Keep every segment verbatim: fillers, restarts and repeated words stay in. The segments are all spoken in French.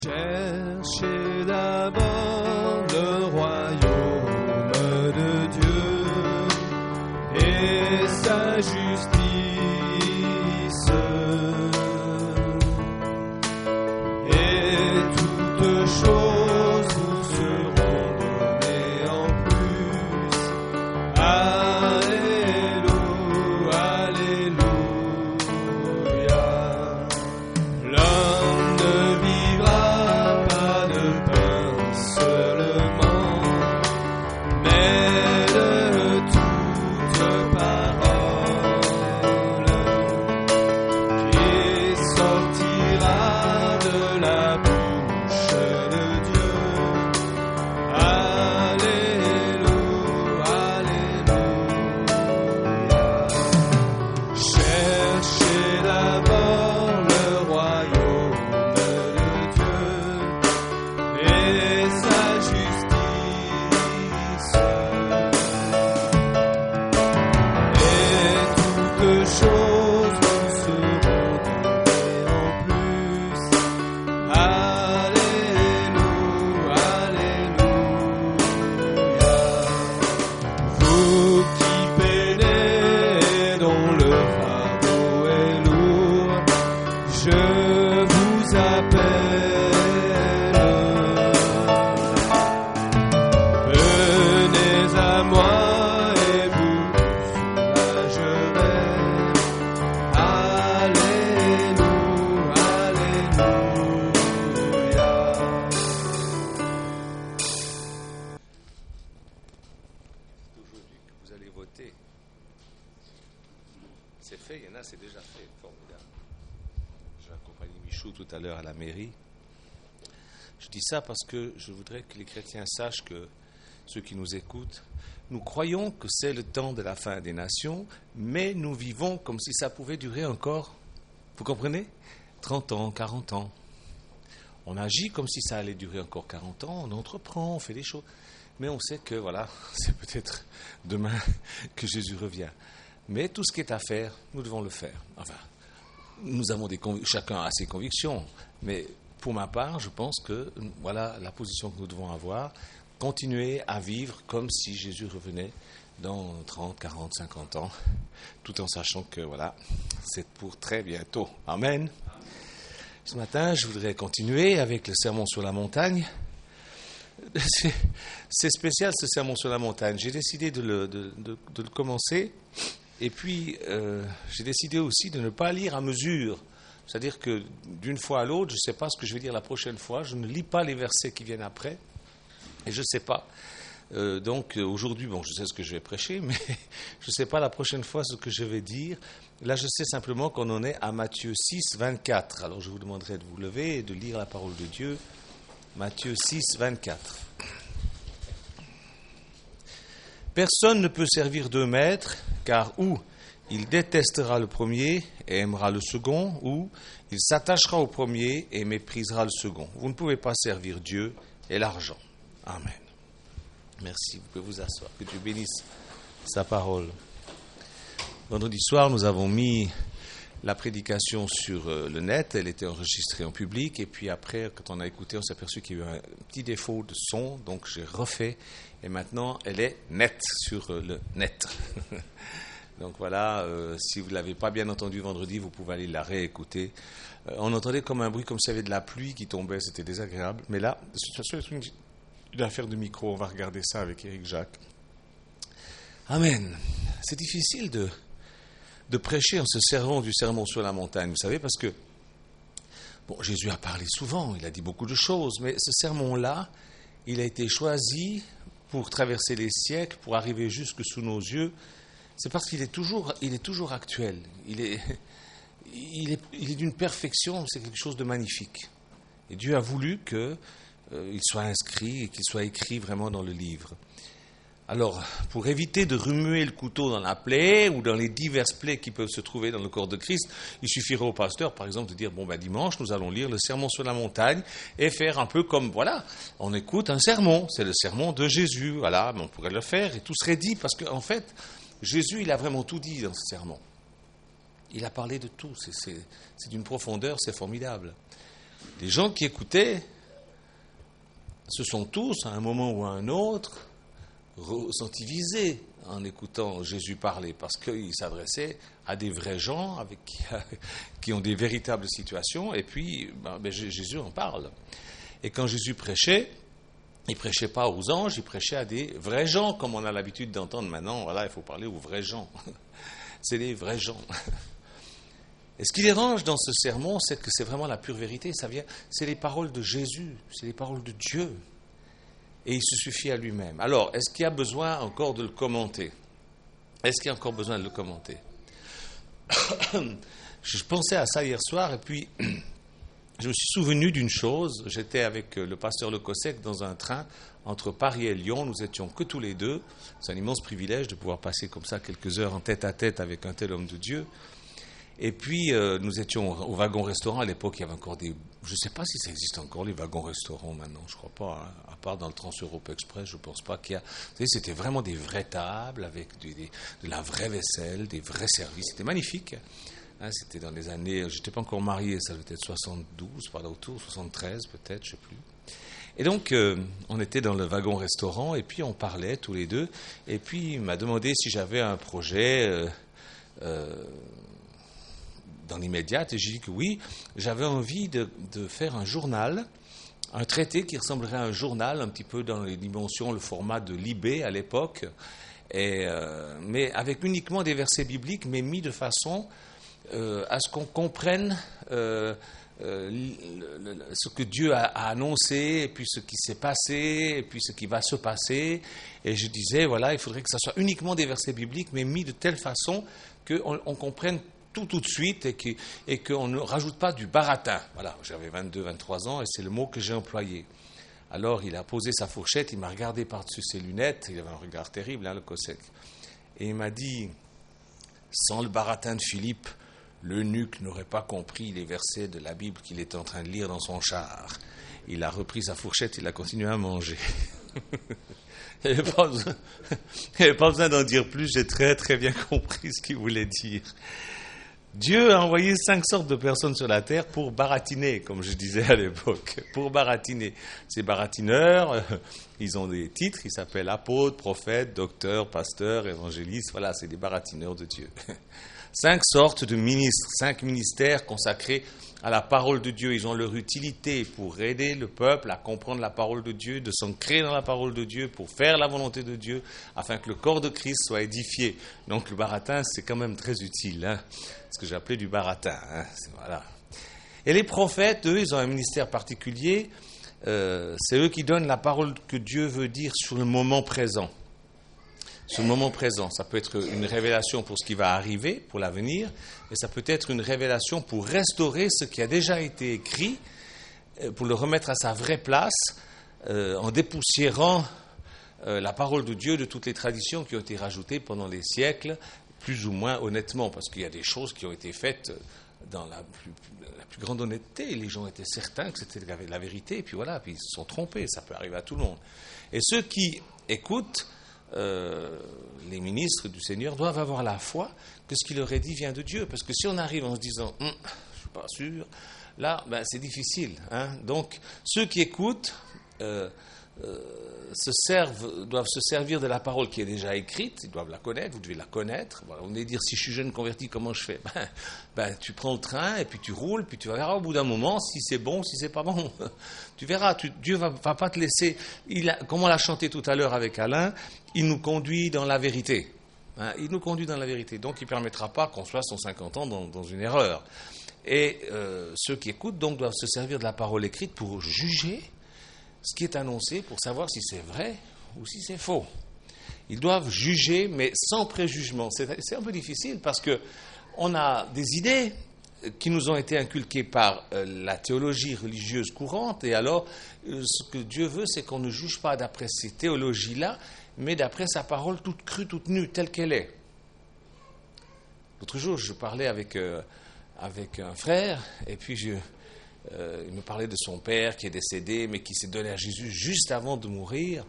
Cherchez d'abord le royaume de Dieu et sa justice, et toutes choses vous seront données en plus. Alléluia, alléluia. L'homme ne vivra pas de pain seulement, mais de toute parole qui sortira de la bouche de Dieu. Alléluia, alléluia. Cherchez d'abord le royaume de Dieu et sa justice, et toutes choses vous seront données en plus. Alléluia, alléluia. Vous qui peinez et dont le fardeau est lourd, je vous appelle. Venez à moi et vous soulagerez. Alléluia, alléluia. Aujourd'hui que vous allez voter. C'est fait, il y en a, c'est déjà fait, formidable. J'ai accompagné Michou tout à l'heure à la mairie. Je dis ça parce que je voudrais que les chrétiens sachent que, ceux qui nous écoutent, nous croyons que c'est le temps de la fin des nations, mais nous vivons comme si ça pouvait durer encore, vous comprenez, trente ans, quarante ans. On agit comme si ça allait durer encore quarante ans, on entreprend, on fait des choses. Mais on sait que, voilà, c'est peut-être demain que Jésus revient. Mais tout ce qui est à faire, nous devons le faire. Enfin, nous avons des convic- chacun a ses convictions. Mais pour ma part, je pense que, voilà la position que nous devons avoir. Continuer à vivre comme si Jésus revenait dans trente, quarante, cinquante ans, tout en sachant que, voilà, c'est pour très bientôt. Amen. Ce matin, je voudrais continuer avec le sermon sur la montagne. C'est, c'est spécial ce sermon sur la montagne. J'ai décidé de le, de, de, de le commencer et puis euh, j'ai décidé aussi de ne pas lire à mesure. C'est-à-dire que d'une fois à l'autre, je ne sais pas ce que je vais dire la prochaine fois. Je ne lis pas les versets qui viennent après et je ne sais pas. Euh, donc aujourd'hui, bon, je sais ce que je vais prêcher, mais je ne sais pas la prochaine fois ce que je vais dire. Là, je sais simplement qu'on en est à Matthieu six, vingt-quatre. Alors je vous demanderai de vous lever et de lire la parole de Dieu. Matthieu six, vingt-quatre. Personne ne peut servir deux maîtres, car ou il détestera le premier et aimera le second, ou il s'attachera au premier et méprisera le second. Vous ne pouvez pas servir Dieu et l'argent. Amen. Merci, vous pouvez vous asseoir. Que Dieu bénisse sa parole. Vendredi soir, nous avons mis la prédication sur le net, elle était enregistrée en public, et puis après, quand on a écouté, on s'est aperçu qu'il y a eu un petit défaut de son, donc j'ai refait, et maintenant, elle est nette sur le net. Donc voilà, euh, si vous ne l'avez pas bien entendu vendredi, vous pouvez aller la réécouter. Euh, on entendait comme un bruit, comme s'il y avait de la pluie qui tombait, c'était désagréable, mais là, c'est une, une affaire de micro, on va regarder ça avec Éric Jacques. Amen. C'est difficile de... de prêcher en se servant du sermon sur la montagne, vous savez, parce que bon, Jésus a parlé souvent, il a dit beaucoup de choses, mais ce sermon-là, il a été choisi pour traverser les siècles, pour arriver jusque sous nos yeux. C'est parce qu'il est toujours, il est toujours actuel, il est, il est, il est d'une perfection, c'est quelque chose de magnifique. Et Dieu a voulu qu'il euh, soit inscrit et qu'il soit écrit vraiment dans le livre. Alors, pour éviter de remuer le couteau dans la plaie ou dans les diverses plaies qui peuvent se trouver dans le corps de Christ, il suffirait au pasteur, par exemple, de dire, bon, ben, dimanche, nous allons lire le sermon sur la montagne et faire un peu comme, voilà, on écoute un sermon, c'est le sermon de Jésus, voilà, on pourrait le faire et tout serait dit, parce qu'en fait, Jésus, il a vraiment tout dit dans ce sermon. Il a parlé de tout, c'est, c'est, c'est d'une profondeur, c'est formidable. les gens qui écoutaient se sont tous, à un moment ou à un autre, ressentis visés en écoutant Jésus parler, parce qu'il s'adressait à des vrais gens avec qui, qui ont des véritables situations, et puis ben, ben, Jésus en parle. Et quand Jésus prêchait, il ne prêchait pas aux anges, il prêchait à des vrais gens, comme on a l'habitude d'entendre maintenant. Voilà, il faut parler aux vrais gens. C'est des vrais gens. Et ce qui dérange dans ce sermon, c'est que c'est vraiment la pure vérité. Ça vient, c'est les paroles de Jésus, c'est les paroles de Dieu. Et il se suffit à lui-même. Alors, est-ce qu'il y a besoin encore de le commenter? Est-ce qu'il y a encore besoin de le commenter? Je pensais à ça hier soir, et puis je me suis souvenu d'une chose. J'étais avec le pasteur Le Cossec dans un train entre Paris et Lyon. Nous étions que tous les deux. C'est un immense privilège de pouvoir passer comme ça quelques heures en tête à tête avec un tel homme de Dieu. Et puis, euh, nous étions au wagon-restaurant. À l'époque, il y avait encore des... Je ne sais pas si ça existe encore, les wagons-restaurants, maintenant. Je ne crois pas. Hein. À part dans le Trans-Europe Express, je ne pense pas qu'il y a... Vous savez, c'était vraiment des vraies tables avec du, des, de la vraie vaisselle, des vrais services. C'était magnifique. Hein, c'était dans les années... Je n'étais pas encore marié, ça devait être soixante-douze, par là autour, soixante-treize peut-être, je ne sais plus. Et donc, euh, on était dans le wagon-restaurant, et puis on parlait tous les deux. Et puis, il m'a demandé si j'avais un projet... Euh, euh, dans l'immédiat, et j'ai dit que oui, j'avais envie de, de faire un journal, un traité qui ressemblerait à un journal, un petit peu dans les dimensions, le format de Libé à l'époque, et, euh, mais avec uniquement des versets bibliques, mais mis de façon euh, à ce qu'on comprenne euh, euh, le, le, ce que Dieu a, a annoncé, et puis ce qui s'est passé, et puis ce qui va se passer. Et je disais, voilà, il faudrait que ça soit uniquement des versets bibliques, mais mis de telle façon qu'on on comprenne tout tout de suite et, qui, et qu'on ne rajoute pas du baratin. Voilà, j'avais vingt-deux, vingt-trois ans et c'est le mot que j'ai employé. Alors il a posé sa fourchette, il m'a regardé par-dessus ses lunettes, il avait un regard terrible, hein, le Cossec, et il m'a dit, sans le baratin de Philippe, l'eunuque n'aurait pas compris les versets de la Bible qu'il était en train de lire dans son char. Il a repris sa fourchette, il a continué à manger. Il n'y avait pas besoin, il n'y avait pas besoin d'en dire plus, j'ai très très bien compris ce qu'il voulait dire. Dieu a envoyé cinq sortes de personnes sur la terre pour baratiner, comme je disais à l'époque, pour baratiner. Ces baratineurs, euh, ils ont des titres, ils s'appellent apôtres, prophètes, docteurs, pasteurs, évangélistes, voilà, c'est des baratineurs de Dieu. Cinq sortes de ministres, cinq ministères consacrés à la parole de Dieu. Ils ont leur utilité pour aider le peuple à comprendre la parole de Dieu, de s'ancrer dans la parole de Dieu, pour faire la volonté de Dieu, afin que le corps de Christ soit édifié. Donc le baratin, c'est quand même très utile, hein, ce que j'ai appelé du baratin. Hein, c'est, voilà. Et les prophètes, eux, ils ont un ministère particulier. Euh, c'est eux qui donnent la parole que Dieu veut dire sur le moment présent. Sur le moment présent, ça peut être une révélation pour ce qui va arriver, pour l'avenir, mais ça peut être une révélation pour restaurer ce qui a déjà été écrit, pour le remettre à sa vraie place, euh, en dépoussiérant euh, la parole de Dieu de toutes les traditions qui ont été rajoutées pendant les siècles, plus ou moins honnêtement, parce qu'il y a des choses qui ont été faites dans la plus, la plus grande honnêteté. Les gens étaient certains que c'était la vérité, et puis voilà, puis ils se sont trompés, ça peut arriver à tout le monde. Et ceux qui écoutent, Euh, les ministres du Seigneur doivent avoir la foi que ce qu'il leur est dit vient de Dieu. Parce que si on arrive en se disant hm, « je ne suis pas sûr », là, ben, c'est difficile. Hein. Donc, ceux qui écoutent euh, euh, se servent, doivent se servir de la parole qui est déjà écrite. Ils doivent la connaître, vous devez la connaître. Voilà, vous venez dire « si je suis jeune converti, comment je fais ?» ben, ben, tu prends le train et puis tu roules, puis tu verras au bout d'un moment si c'est bon ou si c'est pas bon. Tu verras, tu, Dieu ne va, va pas te laisser... Il a, comme on l'a chanté tout à l'heure avec Alain, il nous conduit dans la vérité. Hein, il nous conduit dans la vérité. Donc, il ne permettra pas qu'on soit à cent cinquante ans dans, dans une erreur. Et euh, ceux qui écoutent, donc, doivent se servir de la parole écrite pour juger ce qui est annoncé, pour savoir si c'est vrai ou si c'est faux. Ils doivent juger, mais sans préjugement. C'est, c'est un peu difficile parce qu'on a des idées qui nous ont été inculquées par euh, la théologie religieuse courante. Et alors, euh, ce que Dieu veut, c'est qu'on ne juge pas d'après ces théologies-là, mais d'après sa parole toute crue, toute nue, telle qu'elle est. L'autre jour, je parlais avec, euh, avec un frère, et puis je, euh, il me parlait de son père qui est décédé, mais qui s'est donné à Jésus juste avant de mourir,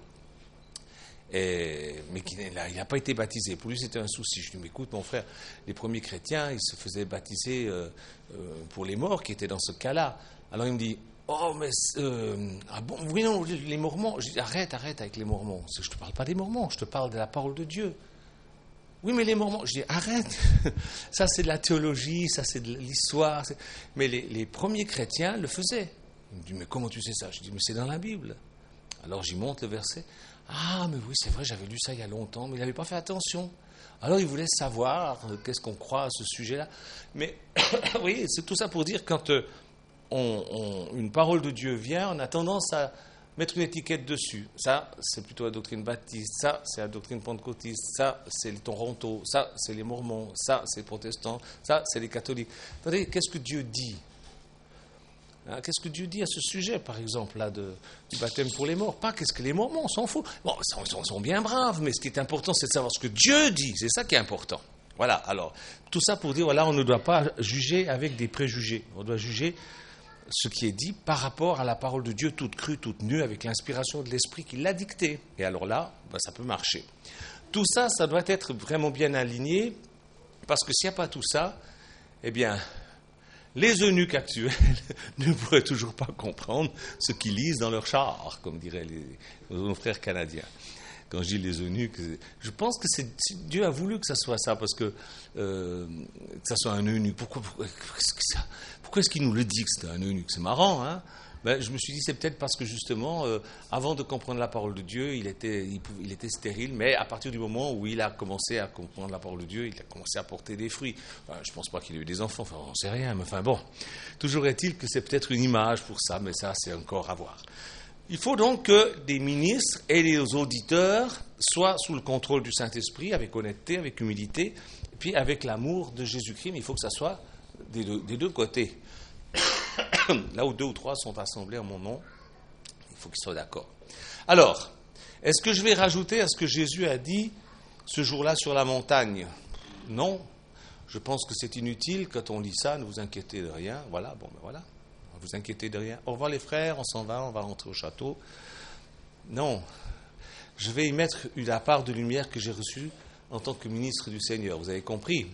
et, mais qui n'a pas été baptisé. Pour lui, c'était un souci. Je lui ai dit, écoute, mon frère, les premiers chrétiens, ils se faisaient baptiser euh, euh, pour les morts qui étaient dans ce cas-là. Alors il me dit, oh, mais, euh, ah bon, oui, non, les Mormons. Je dis, arrête, arrête avec les Mormons. Je ne te parle pas des Mormons, je te parle de la parole de Dieu. Oui, mais les Mormons, je dis, arrête. Ça, c'est de la théologie, ça, c'est de l'histoire. C'est... Mais les, les premiers chrétiens le faisaient. Il me dit, mais comment tu sais ça? Je dis, mais c'est dans la Bible. Alors j'y monte le verset. Ah, mais oui, c'est vrai, j'avais lu ça il y a longtemps, mais il n'avait pas fait attention. Alors il voulait savoir euh, qu'est-ce qu'on croit à ce sujet-là. Mais, oui, c'est tout ça pour dire, quand euh, on, on, une parole de Dieu vient, on a tendance à mettre une étiquette dessus. Ça, c'est plutôt la doctrine baptiste. Ça, c'est la doctrine pentecôtiste. Ça, c'est les Toronto. Ça, c'est les Mormons. Ça, c'est les protestants. Ça, c'est les catholiques. Attendez, qu'est-ce que Dieu dit? Hein, qu'est-ce que Dieu dit à ce sujet, par exemple, là, de, du baptême pour les morts? Pas qu'est-ce que les Mormons, on s'en fout. Bon, ils sont, sont bien braves, mais ce qui est important, c'est de savoir ce que Dieu dit. C'est ça qui est important. Voilà, alors, tout ça pour dire, voilà, on ne doit pas juger avec des préjugés. On doit juger ce qui est dit par rapport à la parole de Dieu, toute crue, toute nue, avec l'inspiration de l'Esprit qui l'a dictée. Et alors là, ben, ça peut marcher. Tout ça, ça doit être vraiment bien aligné, parce que s'il n'y a pas tout ça, eh bien, les eunuques actuels ne pourraient toujours pas comprendre ce qu'ils lisent dans leur char, comme diraient les, nos frères canadiens. Quand je dis les eunuques, je pense que c'est, Dieu a voulu que ça soit ça, parce que, euh, que ça soit un eunuque. Pourquoi, pourquoi, pourquoi, est-ce que ça, pourquoi est-ce qu'il nous le dit que c'était un eunuque? C'est marrant, hein? Ben, je me suis dit, c'est peut-être parce que justement, euh, avant de comprendre la parole de Dieu, il était, il, pouvait, il était stérile, mais à partir du moment où il a commencé à comprendre la parole de Dieu, il a commencé à porter des fruits. Enfin, je ne pense pas qu'il ait eu des enfants, enfin, on ne sait rien, mais enfin bon. Toujours est-il que c'est peut-être une image pour ça, mais ça, c'est encore à voir. Il faut donc que des ministres et les auditeurs soient sous le contrôle du Saint-Esprit, avec honnêteté, avec humilité, et puis avec l'amour de Jésus-Christ, mais il faut que ça soit des deux, des deux côtés. Là où deux ou trois sont assemblés en mon nom, il faut qu'ils soient d'accord. Alors, est-ce que je vais rajouter à ce que Jésus a dit ce jour-là sur la montagne? Non, je pense que c'est inutile. Quand on lit ça, ne vous inquiétez de rien. Voilà, bon, ben voilà, ne vous inquiétez de rien. Au revoir les frères, on s'en va, on va rentrer au château. Non, je vais y mettre la part de lumière que j'ai reçue en tant que ministre du Seigneur. Vous avez compris?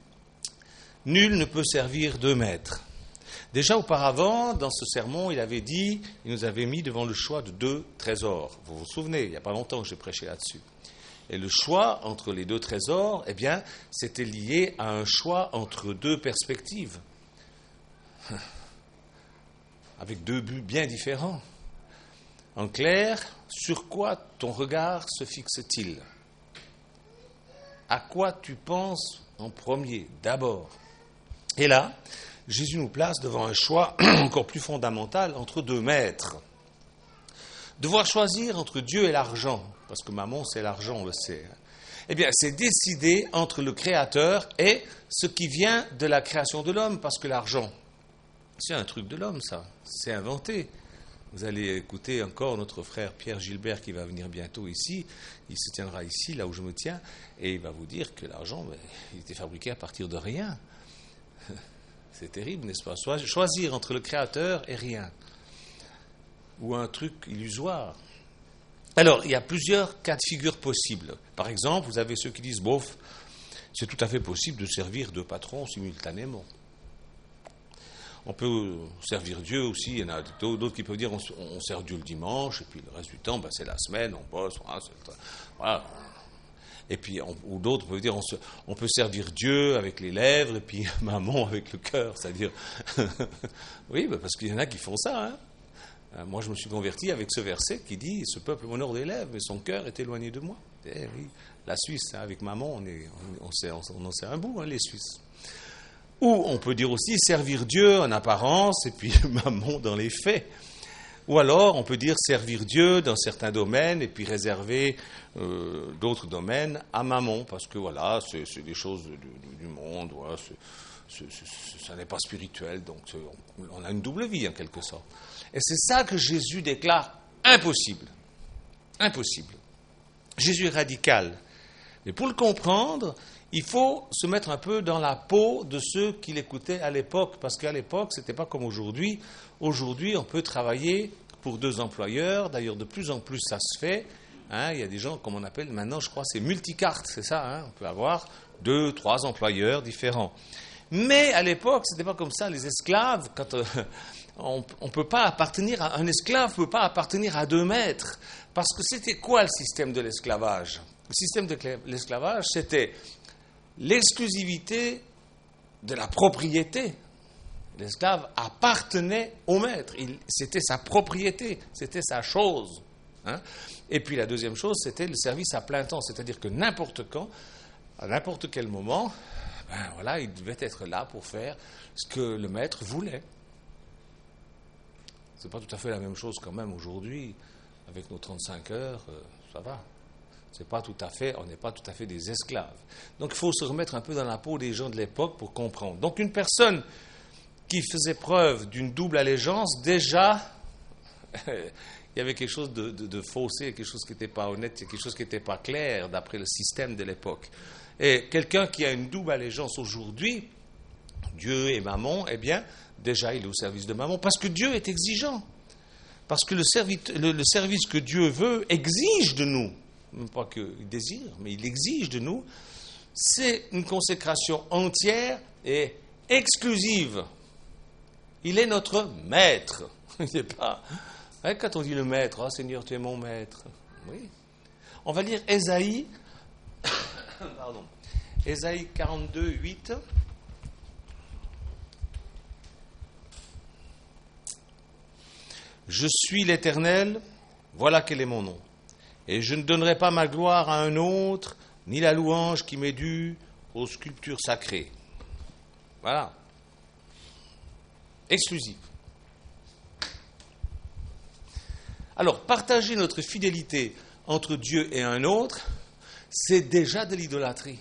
Nul ne peut servir deux maîtres. Déjà auparavant, dans ce sermon, il avait dit, il nous avait mis devant le choix de deux trésors. Vous vous souvenez, il n'y a pas longtemps que j'ai prêché là-dessus. Et le choix entre les deux trésors, eh bien, c'était lié à un choix entre deux perspectives, avec deux buts bien différents. En clair, sur quoi ton regard se fixe-t-il? À quoi tu penses en premier, d'abord? Et là, Jésus nous place devant un choix encore plus fondamental entre deux maîtres. Devoir choisir entre Dieu et l'argent, parce que maman c'est l'argent, on le sait. Eh bien, c'est décider entre le Créateur et ce qui vient de la création de l'homme, parce que l'argent, c'est un truc de l'homme, ça, c'est inventé. Vous allez écouter encore notre frère Pierre Gilbert qui va venir bientôt ici, il se tiendra ici, là où je me tiens, et il va vous dire que l'argent, ben, il était fabriqué à partir de rien. C'est terrible, n'est-ce pas? Choisir entre le Créateur et rien. Ou un truc illusoire. Alors, il y a plusieurs cas de figure possibles. Par exemple, vous avez ceux qui disent, bof, c'est tout à fait possible de servir deux patrons simultanément. On peut servir Dieu aussi, il y en a d'autres qui peuvent dire, on, on sert Dieu le dimanche, et puis le reste du temps, ben, c'est la semaine, on bosse, voilà. C'est, voilà. Et puis, on, ou d'autres peuvent dire, on, se, on peut servir Dieu avec les lèvres, et puis maman avec le cœur, c'est-à-dire, oui, bah parce qu'il y en a qui font ça, hein. Moi, je me suis converti avec ce verset qui dit, ce peuple m'honore des lèvres, mais son cœur est éloigné de moi. Eh oui, la Suisse, hein, avec maman, on, est, on, on, sait, on, on en sait un bout, hein, les Suisses. Ou on peut dire aussi servir Dieu en apparence, et puis maman dans les faits. Ou alors, on peut dire servir Dieu dans certains domaines et puis réserver euh, d'autres domaines à maman, parce que voilà, c'est, c'est des choses du, du, du monde, voilà, c'est, c'est, c'est, ça n'est pas spirituel, donc on, on a une double vie en quelque sorte. Et c'est ça que Jésus déclare impossible. Impossible. Jésus est radical. Mais pour le comprendre, il faut se mettre un peu dans la peau de ceux qui l'écoutaient à l'époque, parce qu'à l'époque, ce n'était pas comme aujourd'hui. Aujourd'hui, on peut travailler pour deux employeurs. D'ailleurs, de plus en plus, ça se fait. Hein, il y a des gens, comme on appelle maintenant, je crois, c'est multicarte, c'est ça. Hein, on peut avoir deux, trois employeurs différents. Mais à l'époque, ce n'était pas comme ça. Les esclaves, quand euh, on ne peut pas appartenir à un esclave, ne peut pas appartenir à deux maîtres. Parce que c'était quoi le système de l'esclavage? Le système de l'esclavage, c'était l'exclusivité de la propriété. L'esclave appartenait au maître. Il, c'était sa propriété, c'était sa chose. Hein? Et puis la deuxième chose, c'était le service à plein temps. C'est-à-dire que n'importe quand, à n'importe quel moment, ben voilà, il devait être là pour faire ce que le maître voulait. C'est pas tout à fait la même chose quand même aujourd'hui, avec nos trente-cinq heures, euh, ça va. C'est pas tout à fait, on n'est pas tout à fait des esclaves. Donc il faut se remettre un peu dans la peau des gens de l'époque pour comprendre. Donc une personne qui faisait preuve d'une double allégeance, déjà, il y avait quelque chose de, de, de faussé, quelque chose qui n'était pas honnête, quelque chose qui n'était pas clair d'après le système de l'époque. Et quelqu'un qui a une double allégeance aujourd'hui, Dieu et Mammon, eh bien, déjà il est au service de Mammon, parce que Dieu est exigeant. Parce que le, service, le, le service que Dieu veut exige de nous, même pas qu'il désire, mais il exige de nous, c'est une consécration entière et exclusive. Il est notre maître. Il n'est pas... Hein, quand on dit le maître, oh, Seigneur, tu es mon maître. Oui. On va lire Ésaïe, pardon, Ésaïe quarante-deux, huit. Je suis l'Éternel, voilà quel est mon nom. Et je ne donnerai pas ma gloire à un autre, ni la louange qui m'est due aux sculptures sacrées. Voilà. Exclusif. Alors, partager notre fidélité entre Dieu et un autre, c'est déjà de l'idolâtrie.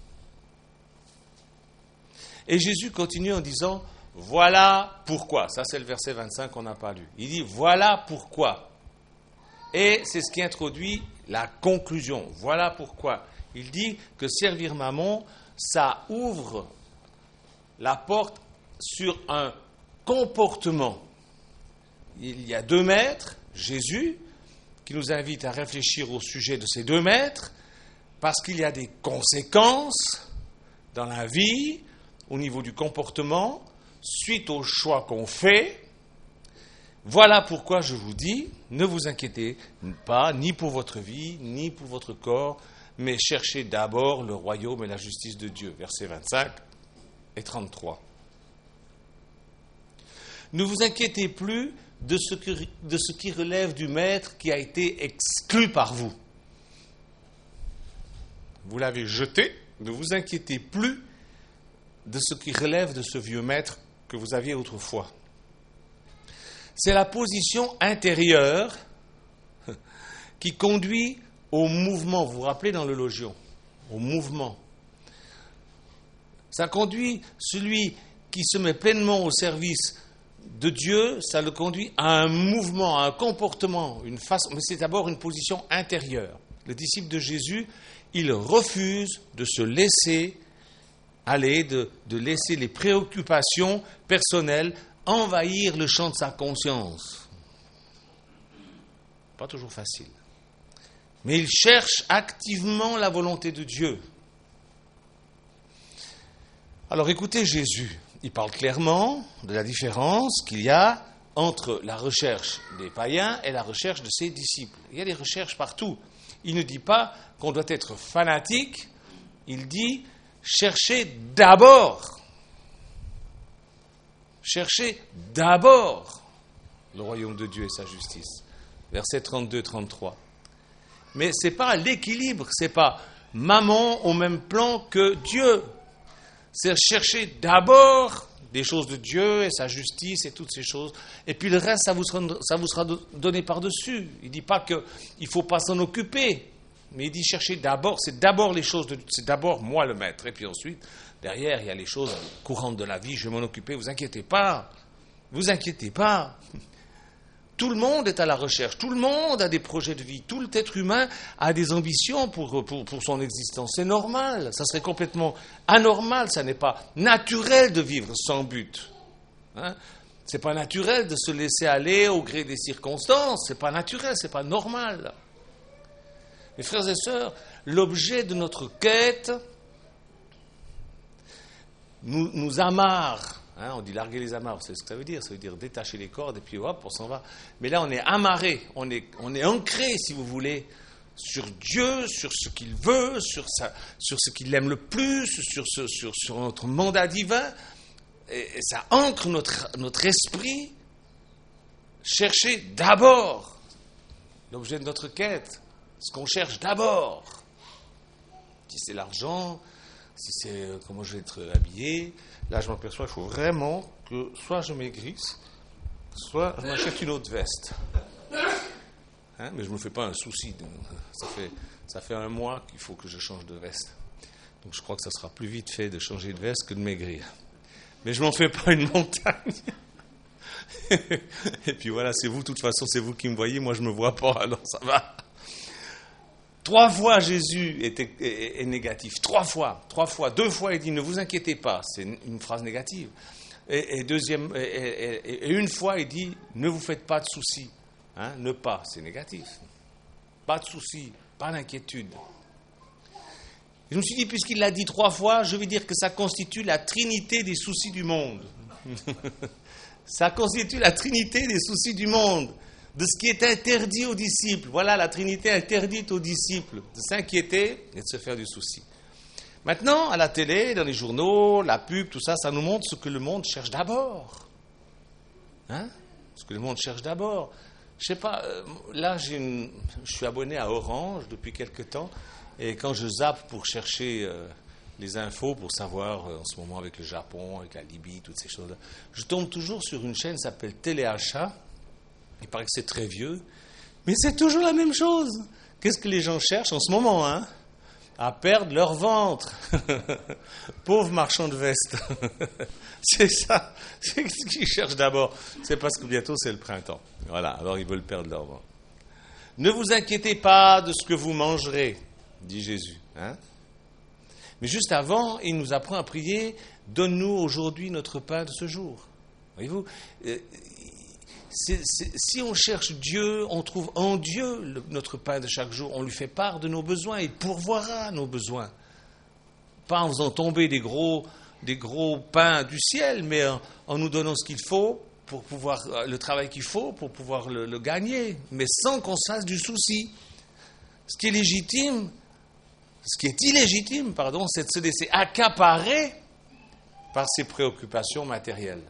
Et Jésus continue en disant, voilà pourquoi. Ça, c'est le verset vingt-cinq qu'on n'a pas lu. Il dit, voilà pourquoi. Et c'est ce qui introduit la conclusion. Voilà pourquoi. Il dit que servir Mammon, ça ouvre la porte sur un comportement. Il y a deux maîtres, Jésus, qui nous invite à réfléchir au sujet de ces deux maîtres, parce qu'il y a des conséquences dans la vie, au niveau du comportement, suite aux choix qu'on fait. Voilà pourquoi je vous dis, ne vous inquiétez pas, ni pour votre vie, ni pour votre corps, mais cherchez d'abord le royaume et la justice de Dieu. Versets vingt-cinq et trente-trois. Ne vous inquiétez plus de ce, que, de ce qui relève du maître qui a été exclu par vous. Vous l'avez jeté, ne vous inquiétez plus de ce qui relève de ce vieux maître que vous aviez autrefois. C'est la position intérieure qui conduit au mouvement. Vous vous rappelez dans le Logion, au mouvement. Ça conduit celui qui se met pleinement au service de Dieu, ça le conduit à un mouvement, à un comportement, une façon, mais c'est d'abord une position intérieure. Le disciple de Jésus, il refuse de se laisser aller, de, de laisser les préoccupations personnelles envahir le champ de sa conscience. Pas toujours facile. Mais il cherche activement la volonté de Dieu. Alors écoutez Jésus. Il parle clairement de la différence qu'il y a entre la recherche des païens et la recherche de ses disciples. Il y a des recherches partout. Il ne dit pas qu'on doit être fanatique, il dit cherchez d'abord, cherchez d'abord le royaume de Dieu et sa justice. Versets trente-deux trente-trois. Mais ce n'est pas l'équilibre, ce n'est pas Mammon au même plan que Dieu. C'est chercher d'abord des choses de Dieu et sa justice et toutes ces choses. Et puis le reste, ça vous sera, ça vous sera donné par-dessus. Il ne dit pas qu'il ne faut pas s'en occuper. Mais il dit chercher d'abord, c'est d'abord les choses de Dieu, c'est d'abord moi le maître. Et puis ensuite, derrière, il y a les choses courantes de la vie, je vais m'en occuper, vous inquiétez pas. Vous inquiétez pas. Tout le monde est à la recherche, tout le monde a des projets de vie, tout être humain a des ambitions pour, pour, pour son existence. C'est normal, ça serait complètement anormal, ça n'est pas naturel de vivre sans but. Hein? C'est pas naturel de se laisser aller au gré des circonstances, c'est pas naturel, c'est pas normal. Mes frères et sœurs, l'objet de notre quête nous, nous amarre Hein, on dit larguer les amarres, c'est ce que ça veut dire. Ça veut dire détacher les cordes et puis hop, on s'en va. Mais là, on est amarré, on est, on est ancré, si vous voulez, sur Dieu, sur ce qu'il veut, sur, sa, sur ce qu'il aime le plus, sur, ce, sur, sur notre mandat divin. Et, et ça ancre notre, notre esprit. Chercher d'abord l'objet de notre quête, ce qu'on cherche d'abord. Si c'est l'argent, si c'est euh, comment je vais être habillé, là je m'aperçois qu'il faut vraiment que soit je maigrisse, soit je m'achète une autre veste. Hein, mais je ne me fais pas un souci. De, ça, fait, ça fait un mois qu'il faut que je change de veste. Donc je crois que ça sera plus vite fait de changer de veste que de maigrir. Mais je ne m'en fais pas une montagne. Et puis voilà, c'est vous, de toute façon, c'est vous qui me voyez, moi je ne me vois pas, alors ça va. Trois fois Jésus est, est, est négatif, trois fois, trois fois, deux fois il dit ne vous inquiétez pas, c'est une, une phrase négative. Et, et, deuxième, et, et, et une fois il dit ne vous faites pas de soucis, hein, ne pas, c'est négatif. Pas de soucis, pas d'inquiétude. Je me suis dit, puisqu'il l'a dit trois fois, je vais dire que ça constitue la trinité des soucis du monde. Ça constitue la trinité des soucis du monde, de ce qui est interdit aux disciples. Voilà la trinité interdite aux disciples, de s'inquiéter et de se faire du souci. Maintenant, à la télé, dans les journaux, la pub, tout ça, ça nous montre ce que le monde cherche d'abord. Hein? Ce que le monde cherche d'abord. Je sais pas, euh, là, j'ai une, je suis abonné à Orange depuis quelque temps, et quand je zappe pour chercher... Euh, les infos pour savoir euh, en ce moment avec le Japon, avec la Libye, toutes ces choses-là. Je tombe toujours sur une chaîne qui s'appelle Téléachat. Il paraît que c'est très vieux, mais c'est toujours la même chose. Qu'est-ce que les gens cherchent en ce moment, hein? À perdre leur ventre. Pauvres marchands de vestes. C'est ça. C'est ce qu'ils cherchent d'abord. C'est parce que bientôt c'est le printemps. Voilà, alors ils veulent perdre leur ventre. Ne vous inquiétez pas de ce que vous mangerez, dit Jésus. Hein? Mais juste avant, il nous apprend à prier « Donne-nous aujourd'hui notre pain de ce jour ». Voyez-vous, euh, c'est, c'est, si on cherche Dieu, on trouve en Dieu le, notre pain de chaque jour. On lui fait part de nos besoins, il pourvoira nos besoins. Pas en faisant tomber des gros, des gros pains du ciel, mais en, en nous donnant ce qu'il faut, pour pouvoir, le travail qu'il faut pour pouvoir le, le gagner, mais sans qu'on se fasse du souci. Ce qui est légitime... Ce qui est illégitime, pardon, c'est de se laisser accaparer par ses préoccupations matérielles.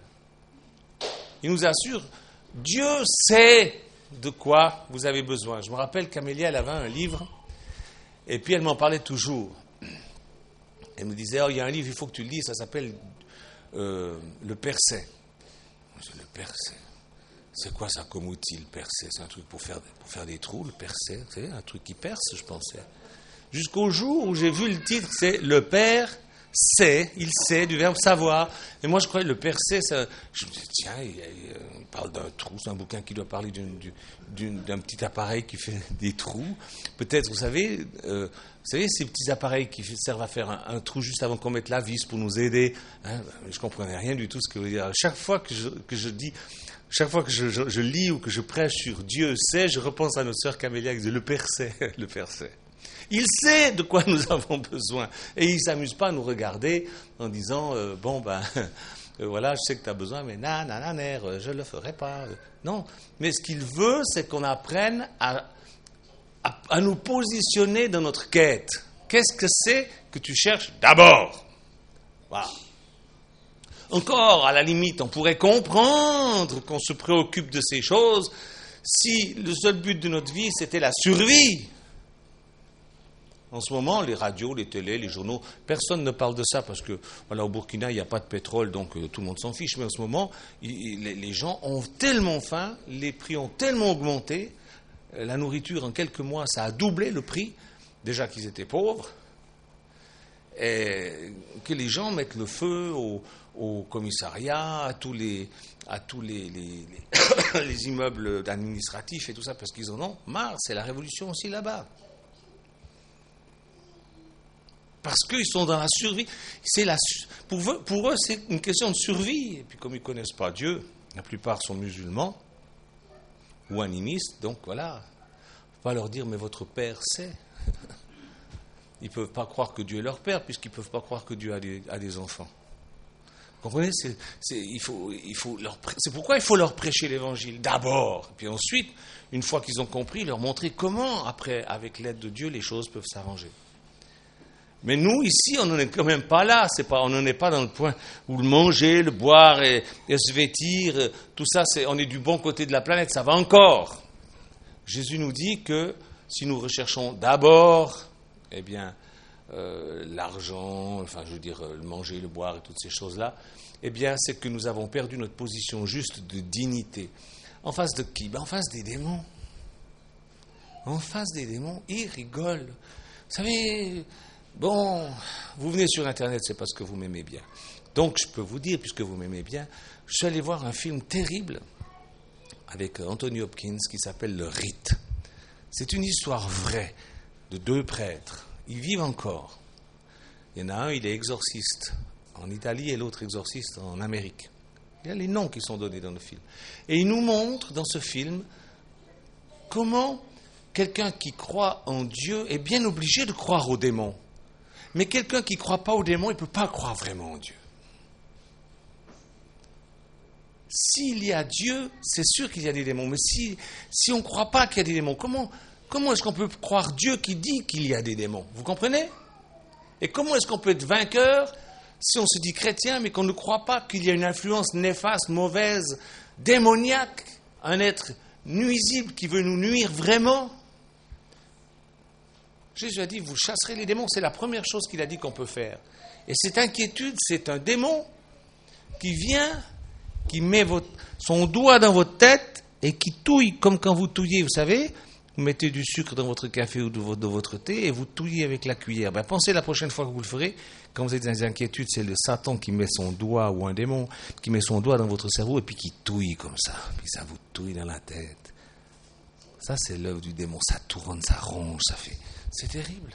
Il nous assure, Dieu sait de quoi vous avez besoin. Je me rappelle qu'Amélia, elle avait un livre, et puis elle m'en parlait toujours. Elle me disait, oh, il y a un livre, il faut que tu le lises, ça s'appelle euh, Le Percé. Je dis, le Percé, c'est quoi ça comme outil, le Percé? C'est un truc pour faire, pour faire des trous, le Percé, vous savez, un truc qui perce, je pensais. Jusqu'au jour où j'ai vu le titre, c'est « Le Père sait », il sait, du verbe « savoir ». Et moi, je croyais le Père sait, ça... je me dis, tiens, il, il parle d'un trou, c'est un bouquin qui doit parler d'une, d'une, d'un petit appareil qui fait des trous. Peut-être, vous savez, euh, vous savez, ces petits appareils qui servent à faire un, un trou juste avant qu'on mette la vis pour nous aider. Hein, je ne comprenais rien du tout ce que veut dire. Chaque fois que je, que je dis... Chaque fois que je, je, je lis ou que je prêche sur Dieu sait, je repense à notre sœur Camélia qui dit « Le Père sait, le Père sait ». Il sait de quoi nous avons besoin. Et il ne s'amuse pas à nous regarder en disant euh, « Bon, ben, euh, voilà, je sais que tu as besoin, mais nan, nan, nan, nan, je ne le ferai pas. » Non, mais ce qu'il veut, c'est qu'on apprenne à, à, à nous positionner dans notre quête. Qu'est-ce que c'est que tu cherches d'abord? Voilà. Encore, à la limite, on pourrait comprendre qu'on se préoccupe de ces choses si le seul but de notre vie, c'était la survie. En ce moment, les radios, les télés, les journaux, personne ne parle de ça parce que, voilà, au Burkina, il n'y a pas de pétrole, donc euh, tout le monde s'en fiche. Mais en ce moment, il, les, les gens ont tellement faim, les prix ont tellement augmenté, euh, la nourriture, en quelques mois, ça a doublé le prix, déjà qu'ils étaient pauvres, et que les gens mettent le feu au, au commissariat, à tous les, à tous les, les, les, les immeubles administratifs et tout ça, parce qu'ils en ont marre. C'est la révolution aussi là-bas. Parce qu'ils sont dans la survie. C'est la, pour, eux, pour eux, c'est une question de survie. Et puis, comme ils ne connaissent pas Dieu, la plupart sont musulmans ou animistes. Donc, voilà. Il ne faut pas leur dire, mais votre Père sait. Ils ne peuvent pas croire que Dieu est leur Père, puisqu'ils ne peuvent pas croire que Dieu a des, a des enfants. Vous comprenez, c'est, c'est, il faut, il faut leur, c'est pourquoi il faut leur prêcher l'évangile d'abord. Puis ensuite, une fois qu'ils ont compris, leur montrer comment, après, avec l'aide de Dieu, les choses peuvent s'arranger. Mais nous, ici, on n'en est quand même pas là. C'est pas, on n'en est pas dans le point où le manger, le boire et, et se vêtir, tout ça, c'est, on est du bon côté de la planète. Ça va encore. Jésus nous dit que si nous recherchons d'abord, eh bien, euh, l'argent, enfin, je veux dire, le manger, le boire et toutes ces choses-là, eh bien, c'est que nous avons perdu notre position juste de dignité. En face de qui ? Ben, en face des démons. En face des démons, ils rigolent. Vous savez, bon, vous venez sur Internet, c'est parce que vous m'aimez bien. Donc, je peux vous dire, puisque vous m'aimez bien, je suis allé voir un film terrible avec Anthony Hopkins qui s'appelle Le Rite. C'est une histoire vraie de deux prêtres. Ils vivent encore. Il y en a un, il est exorciste en Italie et l'autre exorciste en Amérique. Il y a les noms qui sont donnés dans le film. Et il nous montre dans ce film comment quelqu'un qui croit en Dieu est bien obligé de croire aux démons. Mais quelqu'un qui ne croit pas aux démons, il ne peut pas croire vraiment en Dieu. S'il y a Dieu, c'est sûr qu'il y a des démons. Mais si, si on ne croit pas qu'il y a des démons, comment, comment est-ce qu'on peut croire Dieu qui dit qu'il y a des démons ? Vous comprenez ? Et comment est-ce qu'on peut être vainqueur si on se dit chrétien, mais qu'on ne croit pas qu'il y a une influence néfaste, mauvaise, démoniaque, un être nuisible qui veut nous nuire vraiment ? Jésus a dit, vous chasserez les démons. C'est la première chose qu'il a dit qu'on peut faire. Et cette inquiétude, c'est un démon qui vient, qui met votre, son doigt dans votre tête et qui touille, comme quand vous touillez, vous savez, vous mettez du sucre dans votre café ou de votre thé et vous touillez avec la cuillère. Ben, pensez la prochaine fois que vous le ferez, quand vous êtes dans des inquiétudes, c'est le Satan qui met son doigt, ou un démon, qui met son doigt dans votre cerveau et puis qui touille comme ça. Puis ça vous touille dans la tête. Ça, c'est l'œuvre du démon. Ça tourne, ça ronge, ça fait... C'est terrible.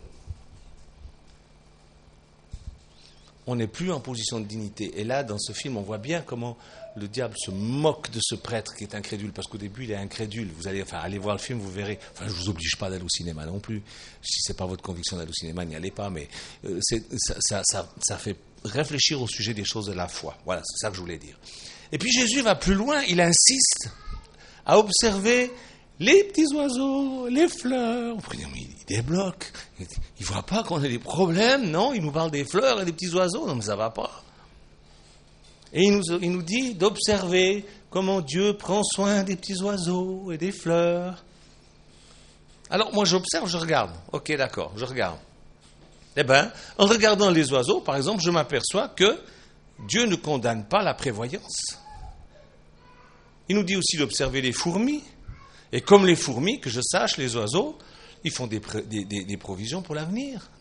On n'est plus en position de dignité. Et là, dans ce film, on voit bien comment le diable se moque de ce prêtre qui est incrédule. Parce qu'au début, il est incrédule. Vous allez, enfin, allez voir le film, vous verrez. Enfin, je ne vous oblige pas d'aller au cinéma non plus. Si ce n'est pas votre conviction d'aller au cinéma, n'y allez pas. Mais euh, c'est, ça, ça, ça, ça fait réfléchir au sujet des choses de la foi. Voilà, c'est ça que je voulais dire. Et puis Jésus va plus loin. Il insiste à observer les petits oiseaux, les fleurs. Il débloque. Il ne voit pas qu'on a des problèmes, non ? Il nous parle des fleurs et des petits oiseaux. Non, mais ça ne va pas. Et il nous, il nous dit d'observer comment Dieu prend soin des petits oiseaux et des fleurs. Alors, moi, j'observe, je regarde. Ok, d'accord, je regarde. Eh bien, en regardant les oiseaux, par exemple, je m'aperçois que Dieu ne condamne pas la prévoyance. Il nous dit aussi d'observer les fourmis. Et comme les fourmis, que je sache, les oiseaux, ils font des, des, des, des provisions pour l'avenir, non ?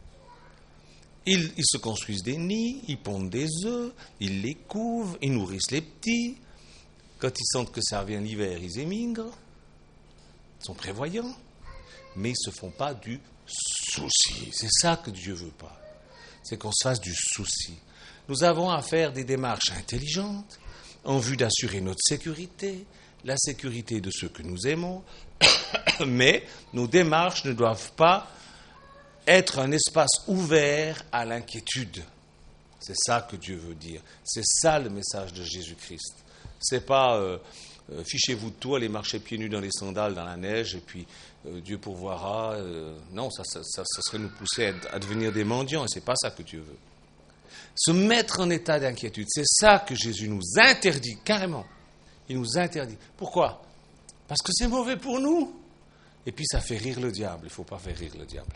ils, ils se construisent des nids, ils pondent des œufs, ils les couvent, ils nourrissent les petits. Quand ils sentent que ça revient l'hiver, ils émigrent. Ils sont prévoyants. Mais ils ne se font pas du souci. C'est ça que Dieu ne veut pas. C'est qu'on se fasse du souci. Nous avons à faire des démarches intelligentes en vue d'assurer notre sécurité, la sécurité de ceux que nous aimons, mais nos démarches ne doivent pas être un espace ouvert à l'inquiétude. C'est ça que Dieu veut dire. C'est ça le message de Jésus-Christ. C'est pas euh, euh, fichez-vous de tout, allez marcher pieds nus dans les sandales, dans la neige, et puis euh, Dieu pourvoira. Euh, non, ça, ça, ça, ça serait nous pousser à, à devenir des mendiants, et c'est pas ça que Dieu veut. Se mettre en état d'inquiétude, c'est ça que Jésus nous interdit, carrément. Il nous interdit. Pourquoi ? Parce que c'est mauvais pour nous. Et puis ça fait rire le diable. Il ne faut pas faire rire le diable.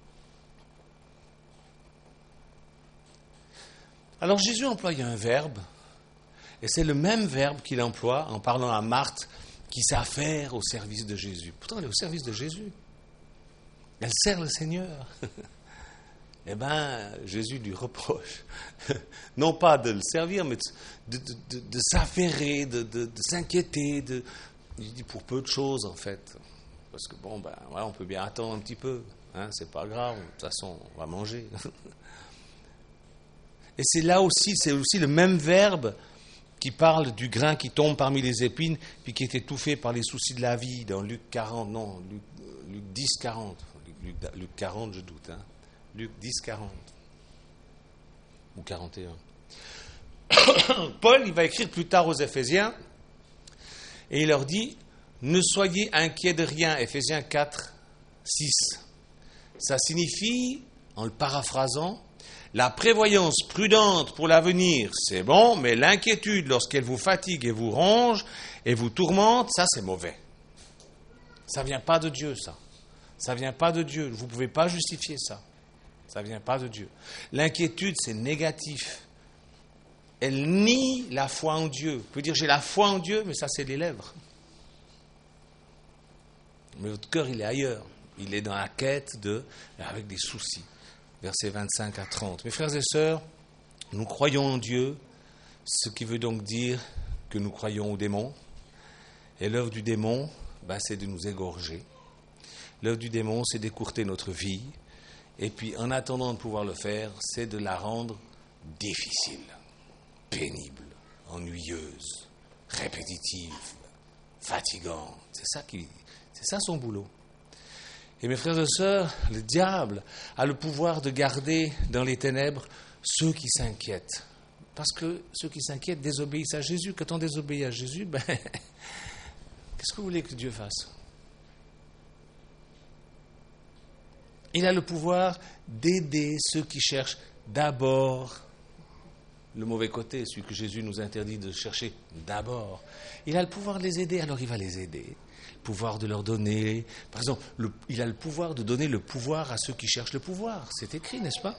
Alors Jésus emploie un verbe, et c'est le même verbe qu'il emploie en parlant à Marthe, qui s'affaire au service de Jésus. Pourtant, elle est au service de Jésus. Elle sert le Seigneur. Eh bien, Jésus lui reproche, non pas de le servir, mais de, de, de, de s'affairer, de, de, de s'inquiéter. De... Il dit pour peu de choses, en fait. Parce que, bon, ben, voilà, on peut bien attendre un petit peu. Hein, c'est pas grave, de toute façon, on va manger. Et c'est là aussi, c'est aussi le même verbe qui parle du grain qui tombe parmi les épines, puis qui est étouffé par les soucis de la vie, dans Luc quarante, non, Luc, Luc dix, quarante. Luc, Luc quarante, je doute, hein. Luc dix, quarante. Ou quarante et un. Paul, il va écrire plus tard aux Éphésiens, et il leur dit, ne soyez inquiets de rien, Éphésiens quatre, six. Ça signifie, en le paraphrasant, la prévoyance prudente pour l'avenir, c'est bon, mais l'inquiétude lorsqu'elle vous fatigue et vous ronge et vous tourmente, ça c'est mauvais. Ça ne vient pas de Dieu, ça. Ça ne vient pas de Dieu. Vous ne pouvez pas justifier ça. Ça ne vient pas de Dieu. L'inquiétude, c'est négatif. Elle nie la foi en Dieu. Vous pouvez dire, j'ai la foi en Dieu, mais ça, c'est les lèvres. Mais votre cœur, il est ailleurs. Il est dans la quête de, avec des soucis. Versets vingt-cinq à trente. Mes frères et sœurs, nous croyons en Dieu, ce qui veut donc dire que nous croyons au démon. Et l'œuvre du démon, ben, c'est de nous égorger. L'œuvre du démon, c'est d'écourter notre vie. Et puis, en attendant de pouvoir le faire, c'est de la rendre difficile, pénible, ennuyeuse, répétitive, fatigante. C'est ça qui, c'est ça son boulot. Et mes frères et sœurs, le diable a le pouvoir de garder dans les ténèbres ceux qui s'inquiètent. Parce que ceux qui s'inquiètent désobéissent à Jésus. Quand on désobéit à Jésus, ben, qu'est-ce que vous voulez que Dieu fasse? Il a le pouvoir d'aider ceux qui cherchent d'abord le mauvais côté, celui que Jésus nous interdit de chercher d'abord. Il a le pouvoir de les aider, alors il va les aider. Le pouvoir de leur donner, par exemple, le, il a le pouvoir de donner le pouvoir à ceux qui cherchent le pouvoir. C'est écrit, n'est-ce pas?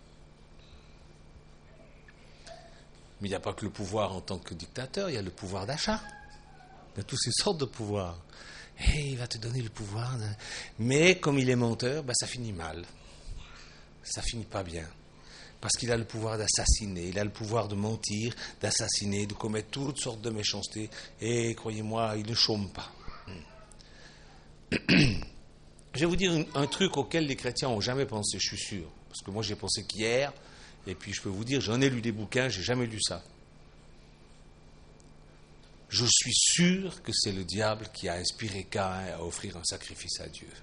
Mais il n'y a pas que le pouvoir en tant que dictateur, il y a le pouvoir d'achat. Il y a toutes ces sortes de pouvoirs. Et il va te donner le pouvoir. De... Mais comme il est menteur, ben ça finit mal. Ça finit pas bien. Parce qu'il a le pouvoir d'assassiner, il a le pouvoir de mentir, d'assassiner, de commettre toutes sortes de méchancetés. Et croyez-moi, il ne chôme pas. Je vais vous dire un, un truc auquel les chrétiens n'ont jamais pensé, je suis sûr. Parce que moi j'ai pensé qu'hier, et puis je peux vous dire, j'en ai lu des bouquins, j'ai jamais lu ça. Je suis sûr que c'est le diable qui a inspiré Caïn à offrir un sacrifice à Dieu.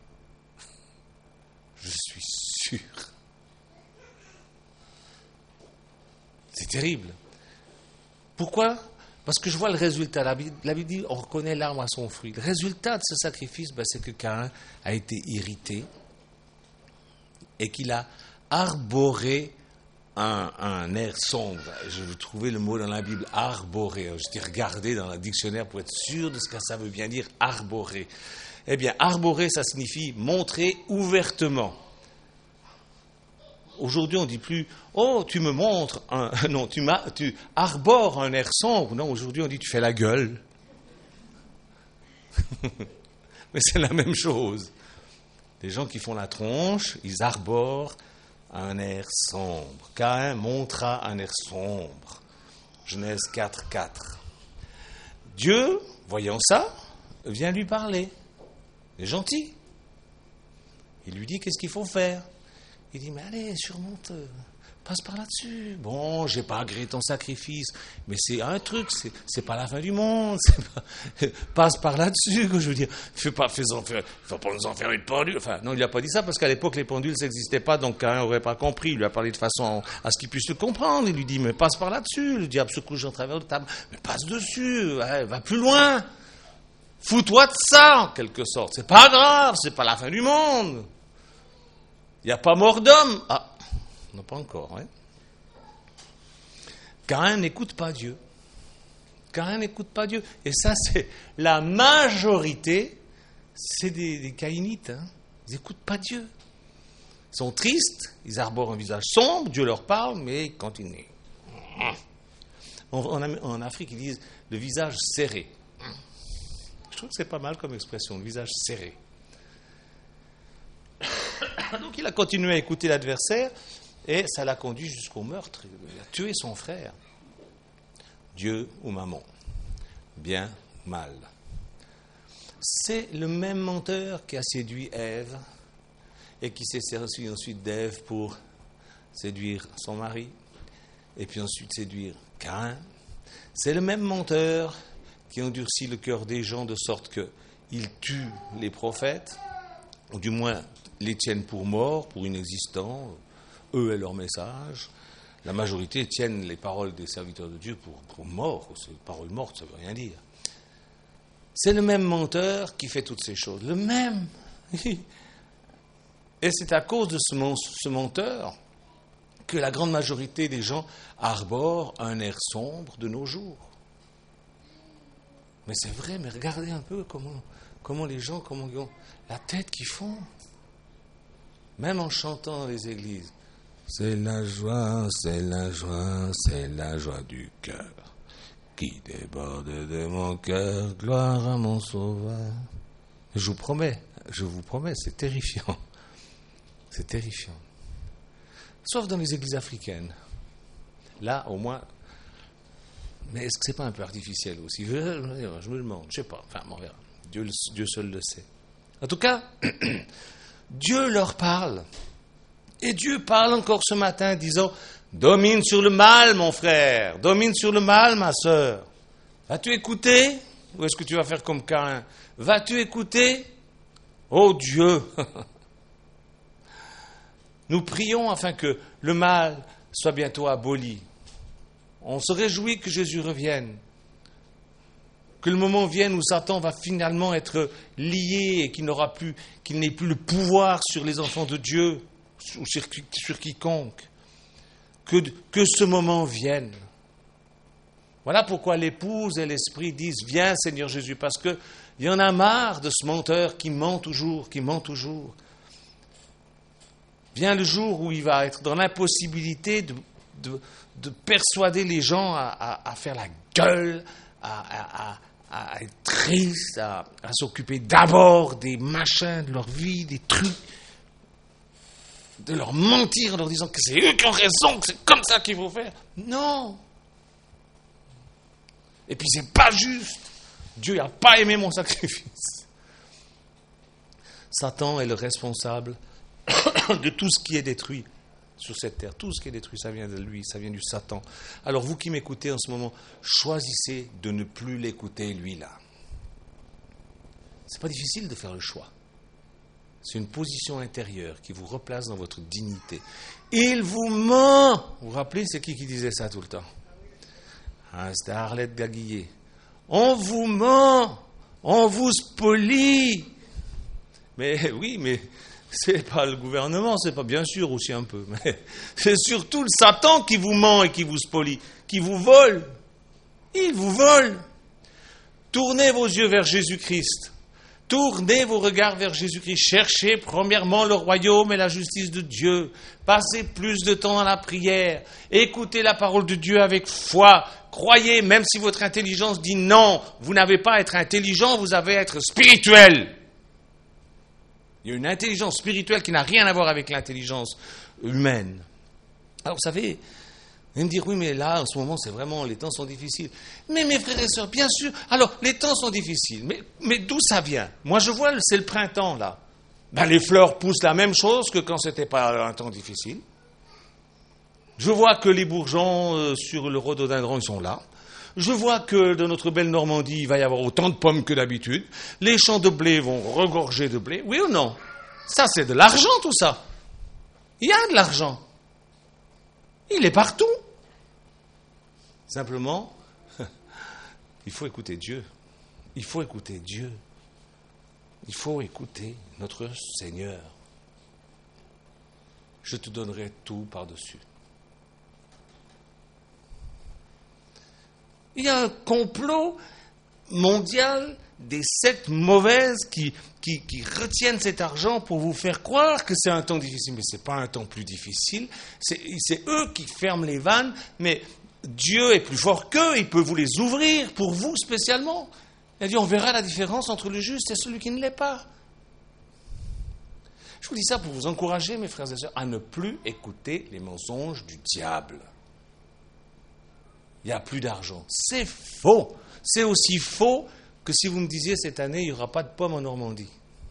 Je suis sûr. C'est terrible. Pourquoi? Parce que je vois le résultat. La Bible, la Bible dit, on reconnaît l'arbre à son fruit. Le résultat de ce sacrifice, ben, c'est que Caïn a été irrité et qu'il a arboré un, un air sombre. Je vais trouver le mot dans la Bible, arborer. Je dis regarder dans le dictionnaire pour être sûr de ce que ça veut bien dire, arborer. Eh bien, arborer, ça signifie montrer ouvertement. Aujourd'hui, on ne dit plus « Oh, tu me montres un... » Non, tu, m'as, tu arbores un air sombre. Non, aujourd'hui, on dit « Tu fais la gueule. » Mais c'est la même chose. Les gens qui font la tronche, ils arborent un air sombre. Caïn montra un air sombre. Genèse quatre, quatre. Dieu, voyant ça, vient lui parler. Il est gentil. Il lui dit qu'est-ce qu'il faut faire. Il dit, mais allez, surmonte, passe par là-dessus. Bon, j'ai pas agréé ton sacrifice, mais c'est un truc, c'est, c'est pas la fin du monde. C'est pas, passe par là-dessus, que je veux dire. Fais pas, fais-en faire, faut pas nous en faire une pendule. Enfin, non, il n'a pas dit ça parce qu'à l'époque, les pendules n'existaient pas, donc Caïn n'aurait pas compris. Il lui a parlé de façon à ce qu'il puisse le comprendre. Il lui dit, mais passe par là-dessus. Le diable se couche en travers de table. Mais passe dessus, ouais, va plus loin. Fous-toi de ça, en quelque sorte. C'est pas grave, c'est pas la fin du monde. Il n'y a pas mort d'homme. Ah, non, pas encore. Hein. Caïn n'écoute pas Dieu. Caïn n'écoute pas Dieu. Et ça, c'est la majorité, c'est des, des caïnites. Hein. Ils n'écoutent pas Dieu. Ils sont tristes, ils arborent un visage sombre, Dieu leur parle, mais ils continuent. En, en, en Afrique, ils disent le visage serré. Je trouve que c'est pas mal comme expression, le visage serré. Donc il a continué à écouter l'adversaire et ça l'a conduit jusqu'au meurtre. Il a tué son frère. Dieu ou mammon. Bien, mal. C'est le même menteur qui a séduit Ève et qui s'est servi ensuite d'Ève pour séduire son mari et puis ensuite séduire Caïn. C'est le même menteur qui endurcit le cœur des gens de sorte qu'il tue les prophètes, ou du moins les tiennent pour morts, pour inexistants, eux et leur message, la majorité tiennent les paroles des serviteurs de Dieu pour, pour morts. C'est paroles mortes, ça ne veut rien dire. C'est le même menteur qui fait toutes ces choses. Le même. Et c'est à cause de ce, mon, ce menteur que la grande majorité des gens arborent un air sombre de nos jours. Mais c'est vrai, mais regardez un peu comment, comment les gens, comment ils ont la tête qu'ils font. Même en chantant dans les églises. C'est la joie, c'est la joie, c'est la joie du cœur qui déborde de mon cœur, gloire à mon sauveur. Je vous promets, je vous promets, c'est terrifiant. C'est terrifiant. Sauf dans les églises africaines. Là, au moins... Mais est-ce que c'est pas un peu artificiel aussi? Je, je me demande, je sais pas. Enfin, on verra. Dieu, Dieu seul le sait. En tout cas, Dieu leur parle. Et Dieu parle encore ce matin, disant, domine sur le mal, mon frère. Domine sur le mal, ma sœur. Vas-tu écouter? Ou est-ce que tu vas faire comme Caïn? Vas-tu écouter? Oh Dieu! Nous prions afin que le mal soit bientôt aboli. On se réjouit que Jésus revienne. Que le moment vienne où Satan va finalement être lié et qu'il n'aura plus, qu'il n'ait plus le pouvoir sur les enfants de Dieu ou sur, sur quiconque. Que, que ce moment vienne. Voilà pourquoi l'épouse et l'esprit disent, viens Seigneur Jésus, parce qu'il y en a marre de ce menteur qui ment toujours, qui ment toujours. Vient le jour où il va être dans l'impossibilité de, de, de persuader les gens à, à, à faire la gueule, à, à, à, à être triste, à, à s'occuper d'abord des machins de leur vie, des trucs, de leur mentir en leur disant que c'est eux qui ont raison, que c'est comme ça qu'il faut faire. Non. Et puis c'est pas juste. Dieu n'a pas aimé mon sacrifice. Satan est le responsable de tout ce qui est détruit sur cette terre. Tout ce qui est détruit, ça vient de lui, ça vient du Satan. Alors vous qui m'écoutez en ce moment, choisissez de ne plus l'écouter, lui-là. C'est pas difficile de faire le choix. C'est une position intérieure qui vous replace dans votre dignité. Il vous ment. Vous vous rappelez, c'est qui qui disait ça tout le temps? Ah, c'était Arlette Gaguillet. On vous ment, on vous spolie. Mais oui, mais c'est pas le gouvernement, c'est pas bien sûr aussi un peu, mais c'est surtout le Satan qui vous ment et qui vous spolie, qui vous vole. Il vous vole. Tournez vos yeux vers Jésus-Christ. Tournez vos regards vers Jésus-Christ. Cherchez premièrement le royaume et la justice de Dieu. Passez plus de temps dans la prière. Écoutez la parole de Dieu avec foi. Croyez, même si votre intelligence dit non. Vous n'avez pas à être intelligent, vous avez à être spirituel. Il y a une intelligence spirituelle qui n'a rien à voir avec l'intelligence humaine. Alors, vous savez, vous allez me dire, oui, mais là, en ce moment, c'est vraiment, les temps sont difficiles. Mais mes frères et sœurs, bien sûr, alors, les temps sont difficiles, mais, mais d'où ça vient? Moi, je vois, c'est le printemps, là. Ben, les fleurs poussent la même chose que quand c'était pas un temps difficile. Je vois que les bourgeons euh, sur le rhododendron, ils sont là. Je vois que dans notre belle Normandie, il va y avoir autant de pommes que d'habitude. Les champs de blé vont regorger de blé. Oui ou non? Ça, c'est de l'argent, tout ça. Il y a de l'argent. Il est partout. Simplement, il faut écouter Dieu. Il faut écouter Dieu. Il faut écouter notre Seigneur. Je te donnerai tout par-dessus. Il y a un complot mondial des sectes mauvaises qui, qui, qui retiennent cet argent pour vous faire croire que c'est un temps difficile. Mais ce n'est pas un temps plus difficile. C'est, c'est eux qui ferment les vannes, mais Dieu est plus fort qu'eux. Il peut vous les ouvrir pour vous spécialement. Il a dit, on verra la différence entre le juste et celui qui ne l'est pas. Je vous dis ça pour vous encourager, mes frères et sœurs, à ne plus écouter les mensonges du diable. Il n'y a plus d'argent. C'est faux. C'est aussi faux que si vous me disiez cette année, il n'y aura pas de pommes en Normandie.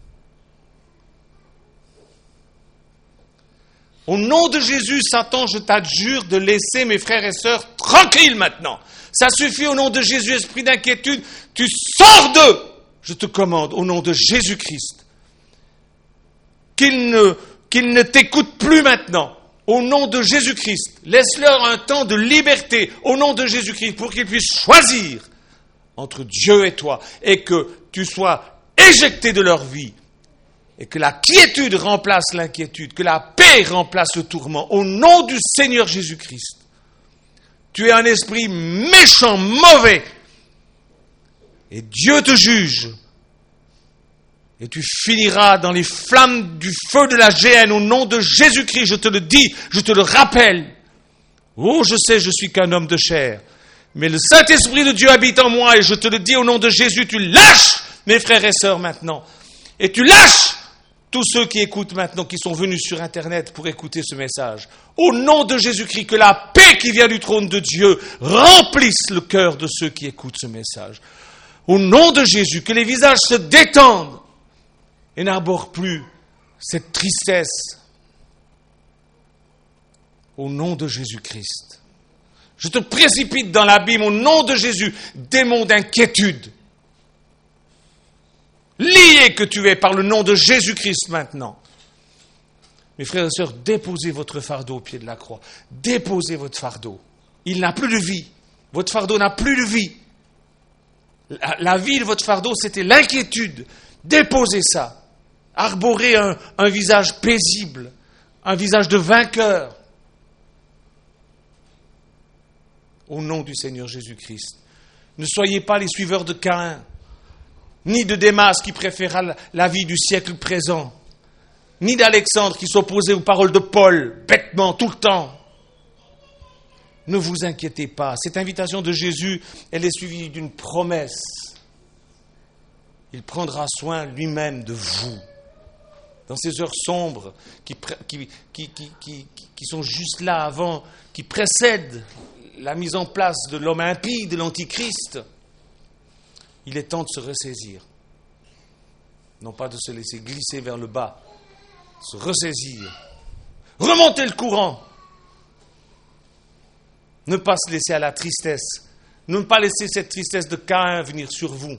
Au nom de Jésus, Satan, je t'adjure de laisser mes frères et sœurs tranquilles maintenant. Ça suffit au nom de Jésus, esprit d'inquiétude. Tu sors d'eux. Je te commande au nom de Jésus-Christ. Qu'ils ne, qu'ils ne t'écoutent plus maintenant. Au nom de Jésus-Christ, laisse-leur un temps de liberté au nom de Jésus-Christ pour qu'ils puissent choisir entre Dieu et toi et que tu sois éjecté de leur vie et que la quiétude remplace l'inquiétude, que la paix remplace le tourment. Au nom du Seigneur Jésus-Christ, tu es un esprit méchant, mauvais et Dieu te juge. Et tu finiras dans les flammes du feu de la géhenne au nom de Jésus-Christ. Je te le dis, je te le rappelle. Oh, je sais, je suis qu'un homme de chair. Mais le Saint-Esprit de Dieu habite en moi et je te le dis au nom de Jésus. Tu lâches mes frères et sœurs maintenant. Et tu lâches tous ceux qui écoutent maintenant, qui sont venus sur Internet pour écouter ce message. Au nom de Jésus-Christ, que la paix qui vient du trône de Dieu remplisse le cœur de ceux qui écoutent ce message. Au nom de Jésus, que les visages se détendent et n'arborent plus cette tristesse. Au nom de Jésus-Christ. Je te précipite dans l'abîme au nom de Jésus, démon d'inquiétude. Lié que tu es par le nom de Jésus-Christ maintenant. Mes frères et sœurs, déposez votre fardeau au pied de la croix. Déposez votre fardeau. Il n'a plus de vie. Votre fardeau n'a plus de vie. La, la vie de votre fardeau, c'était l'inquiétude. Déposez ça. Arborez un, un visage paisible, un visage de vainqueur. Au nom du Seigneur Jésus-Christ. Ne soyez pas les suiveurs de Caïn, ni de Démas qui préféra la, la vie du siècle présent, ni d'Alexandre qui s'opposait aux paroles de Paul, bêtement, tout le temps. Ne vous inquiétez pas. Cette invitation de Jésus, elle est suivie d'une promesse. Il prendra soin lui-même de vous. Dans ces heures sombres qui, qui, qui, qui, qui, qui sont juste là avant, qui précèdent la mise en place de l'homme impie, de l'Antichrist, il est temps de se ressaisir. Non pas de se laisser glisser vers le bas, se ressaisir, remonter le courant, ne pas se laisser à la tristesse, ne pas laisser cette tristesse de Caïn venir sur vous.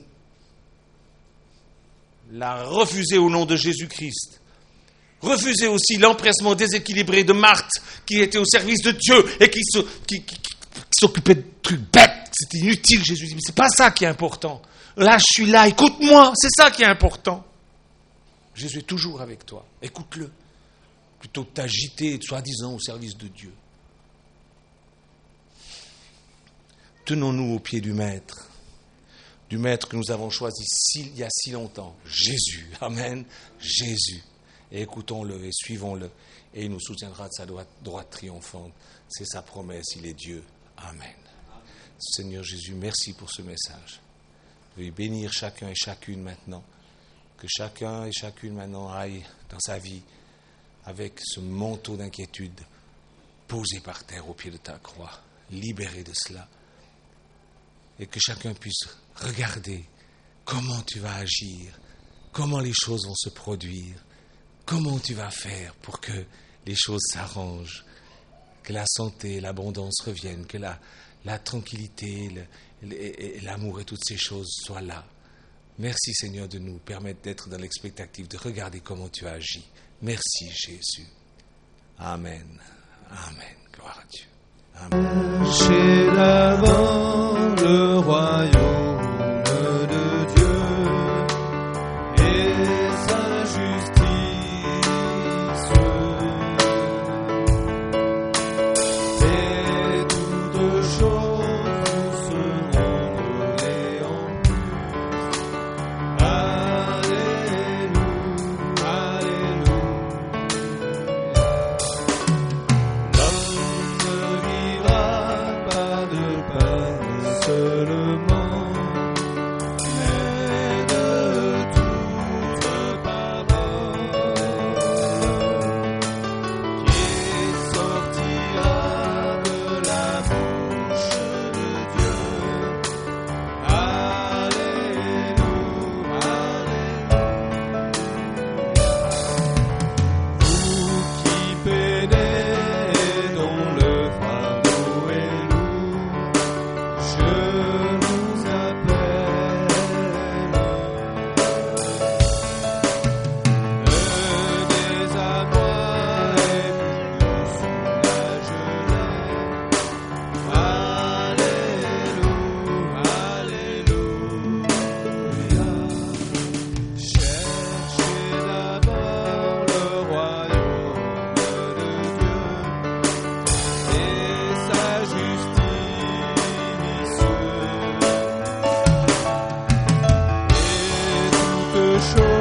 La refuser au nom de Jésus-Christ. Refusez aussi l'empressement déséquilibré de Marthe, qui était au service de Dieu et qui, se, qui, qui, qui, qui s'occupait de trucs bêtes. C'était inutile, Jésus dit. Mais c'est pas ça qui est important. Là, je suis là, écoute-moi, c'est ça qui est important. Jésus est toujours avec toi. Écoute-le. Plutôt que t'agiter, soi-disant, au service de Dieu. Tenons-nous au pied du Maître. Du Maître que nous avons choisi si, il y a si longtemps. Jésus. Amen. Jésus. Et écoutons-le et suivons-le. Et il nous soutiendra de sa droite, droite triomphante. C'est sa promesse, il est Dieu. Amen. Seigneur Jésus, merci pour ce message. Veuillez bénir chacun et chacune maintenant. Que chacun et chacune maintenant aille dans sa vie avec ce manteau d'inquiétude posé par terre au pied de ta croix, libéré de cela. Et que chacun puisse regarder comment tu vas agir, comment les choses vont se produire, comment tu vas faire pour que les choses s'arrangent, que la santé, l'abondance reviennent, que la, la tranquillité, le, le, et l'amour et toutes ces choses soient là. Merci Seigneur de nous permettre d'être dans l'expectative, de regarder comment tu as agi. Merci Jésus. Amen. Amen. Gloire à Dieu. Amen. Chez d'avant le royaume de Dieu et sa justice et toutes choses seront données en plus. Alléluia, Alléluia. L'homme ne vivra pas de pain seulement, choses.